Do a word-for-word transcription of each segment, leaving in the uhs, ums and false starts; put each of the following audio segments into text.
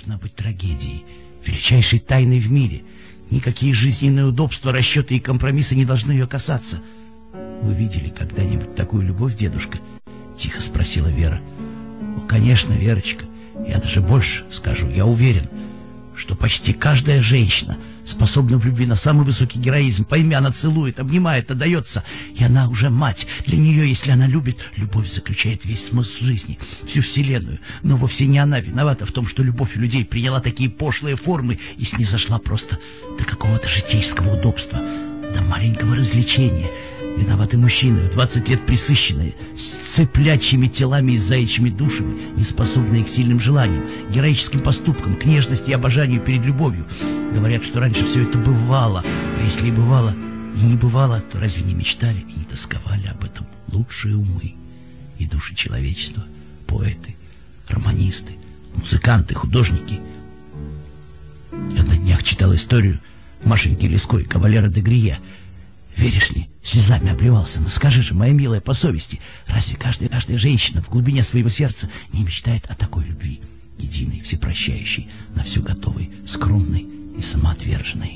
должна быть трагедией, величайшей тайной в мире. Никакие жизненные удобства, расчеты и компромиссы не должны ее касаться. Вы видели когда-нибудь такую любовь, дедушка? Тихо спросила Вера. Ну, конечно, Верочка. Я даже больше скажу. Я уверен, что почти каждая женщина способна в любви на самый высокий героизм. Пойми, она целует, обнимает, отдается. И она уже мать. Для нее, если она любит, любовь заключает весь смысл жизни, всю вселенную. Но вовсе не она виновата в том, что любовь у людей приняла такие пошлые формы и снизошла просто до какого-то житейского удобства, до маленького развлечения. Виноваты мужчины, в двадцать лет присыщенные, с цыплячьими телами и заячьими душами, не способные к сильным желаниям, героическим поступкам, к нежности и обожанию перед любовью. Говорят, что раньше все это бывало, а если и бывало, и не бывало, то разве не мечтали и не тосковали об этом лучшие умы и души человечества, поэты, романисты, музыканты, художники? Я на днях читал историю Машеньки Леской, кавалера де Грие. Веришь ли, слезами обливался. Но скажи же, моя милая, по совести, разве каждая, каждая женщина в глубине своего сердца не мечтает о такой любви, единой, всепрощающей, на все готовой, скромной и самоотверженной?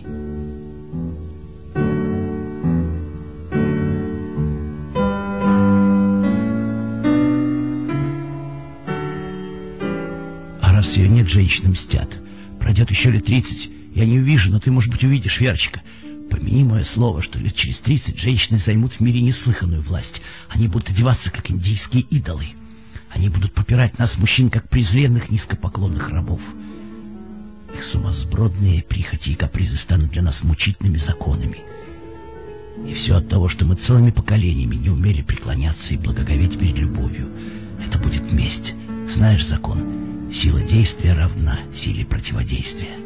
А раз ее нет, женщины мстят. Пройдет еще лет тридцать, я не увижу, но ты, может быть, увидишь, Верочка. Помяни мое слово, что лет через тридцать женщины займут в мире неслыханную власть. Они будут одеваться, как индийские идолы. Они будут попирать нас, мужчин, как презренных низкопоклонных рабов. Их сумасбродные прихоти и капризы станут для нас мучительными законами. И все от того, что мы целыми поколениями не умели преклоняться и благоговеть перед любовью. Это будет месть. Знаешь закон? Сила действия равна силе противодействия.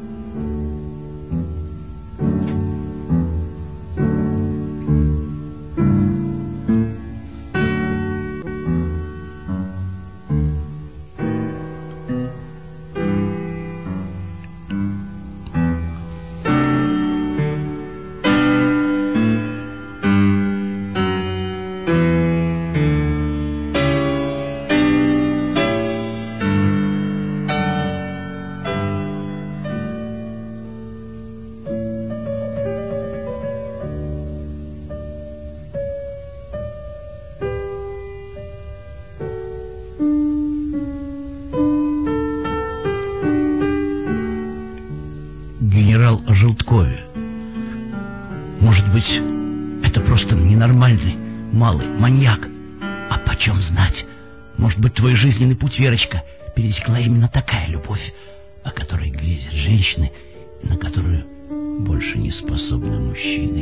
Генерал о Желткове. Может быть, это просто ненормальный, малый, маньяк. А почем знать? Может быть, твой жизненный путь, Верочка, пересекла именно такая любовь, о которой грезят женщины и на которую больше не способны мужчины.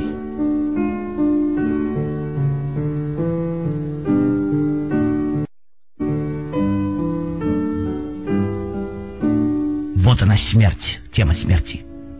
Вот она, смерть, тема смерти.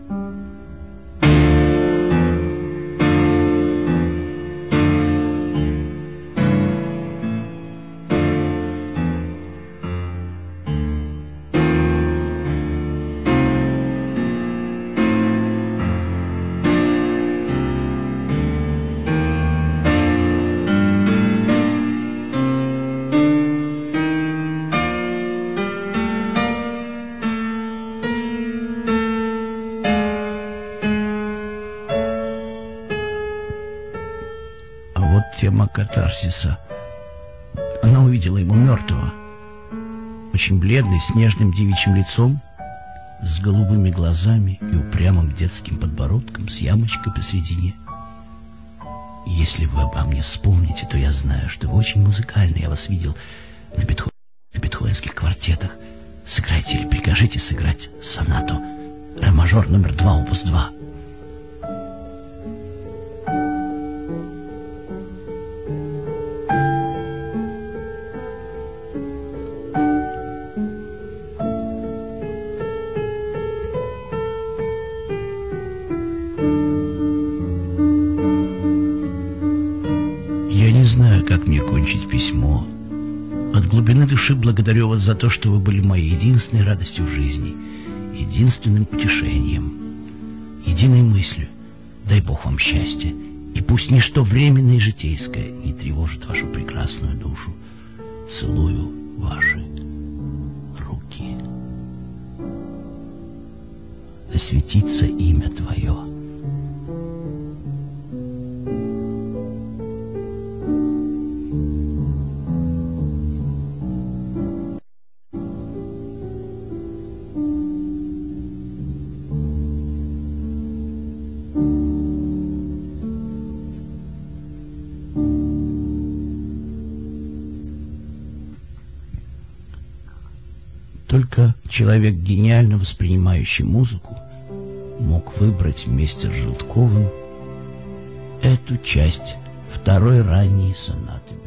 Тема катарсиса. Она увидела его мертвого, очень бледный, с нежным девичьим лицом, с голубыми глазами и упрямым детским подбородком с ямочкой посредине. Если вы обо мне вспомните, то я знаю, что вы очень музыкальны. Я вас видел на, бетхо... на бетховенских квартетах. Сыграйте или прикажите сыграть сонату ре-мажор номер два, опус два. Я не знаю, как мне кончить письмо. От глубины души благодарю вас за то, что вы были моей единственной радостью в жизни, единственным утешением, единой мыслью. Дай Бог вам счастья, и пусть ничто временное и житейское не тревожит вашу прекрасную душу. Целую ваши руки. да светится имя Твое. Только человек, гениально воспринимающий музыку, мог выбрать вместе с Желтковым эту часть второй ранней сонаты.